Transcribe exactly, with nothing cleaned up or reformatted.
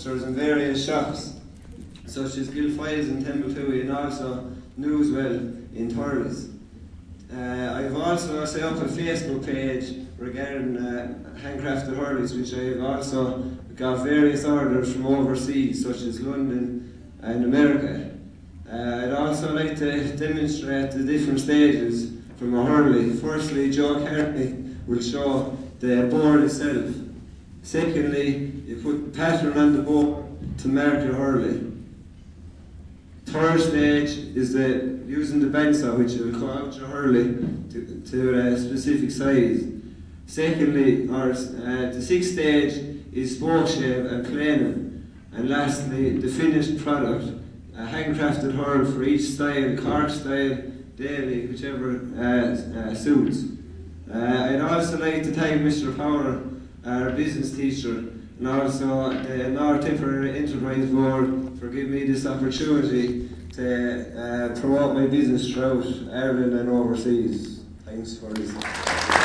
stores in various shops, such as Guilfoyles in Templetowie and also Newswell in Thurles. Uh, I've also set up a Facebook page regarding uh, handcrafted hurleys, which I've also got various orders from overseas, such as London and America. Uh, I'd also like to demonstrate the different stages from a hurley. Firstly, Joe Cartney will show the board itself. Secondly, you put the pattern on the board to mark your hurley. Third stage is the using the bandsaw, which will cut out your hurley to, to a specific size. Secondly, or uh, the sixth stage is spoke shave and planing. And lastly, the finished product, a handcrafted hurl for each style, Cork style, daily, whichever uh, uh, suits. Uh, I'd also like to thank Mister Power, our business teacher, and also the North Tipperary Enterprise Board for giving me this opportunity to uh, promote my business throughout Ireland and overseas. Thanks for listening.